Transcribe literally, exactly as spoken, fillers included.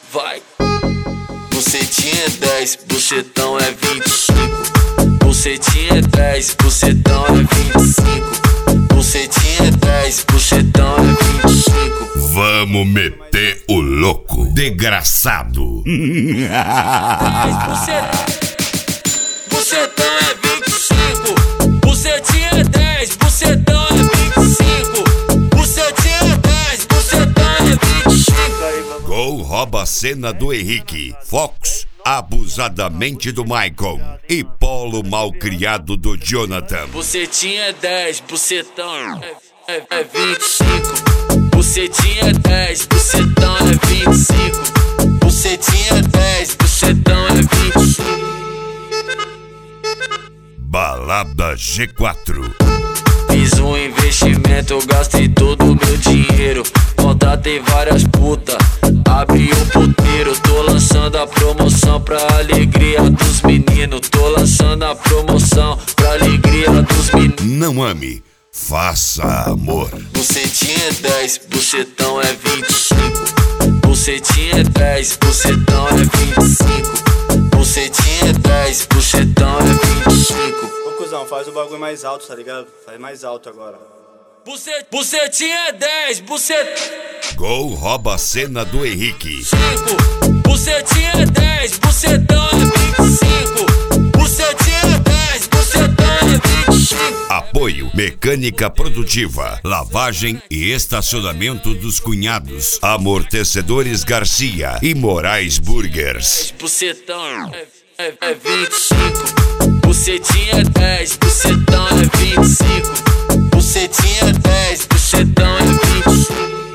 vai. Bucetinha é dez, bucetão é vinte e cinco. Bucetinha é dez, bucetão é vinte e cinco. Bucetinha é dez, bucetão é vinte e cinco. Vamos meter o louco, desgraçado. Bucetão é vinte e cinco. Bucetinha é dez, bucetão é vinte e cinco. Bucetinha é dez, bucetão é vinte e cinco. Gol rouba a cena do Henrique. Fox abusadamente do Michael. E Polo malcriado do Jonathan. Bucetinha é dez, bucetão é, é, é vinte e cinco. Bucetinha é dez, bucetão é vinte e cinco. Bucetinha é dez, bucetão é vinte e cinco. Balada G quatro. Fiz um investimento, gastei todo o meu dinheiro. Contratei várias putas, abri um puteiro. Tô lançando a promoção pra alegria dos meninos. Tô lançando a promoção pra alegria dos meninos. Não ame, faça amor. Bucetinha é dez, bucetão é vinte e cinco. Bucetinha é dez, bucetão é vinte e cinco. Bucetinha é dez, bucetão é vinte e cinco. Ô cuzão, faz o bagulho mais alto, tá ligado? Faz mais alto agora. Bucet... Bucetinha é dez, bucet... Gol rouba a cena do Henrique. cinco. Bucetinha é dez, bucetão é vinte e cinco. Bucetinha é dez, bucetão é vinte e cinco. Apoio Mecânica Produtiva, lavagem e estacionamento dos cunhados, Amortecedores Garcia e Moraes Burgers. Bucetão é, é, é vinte e cinco. Bucetinha é dez, bucetão é vinte e cinco. Bucetinha é dez, bucetão é vinte e cinco.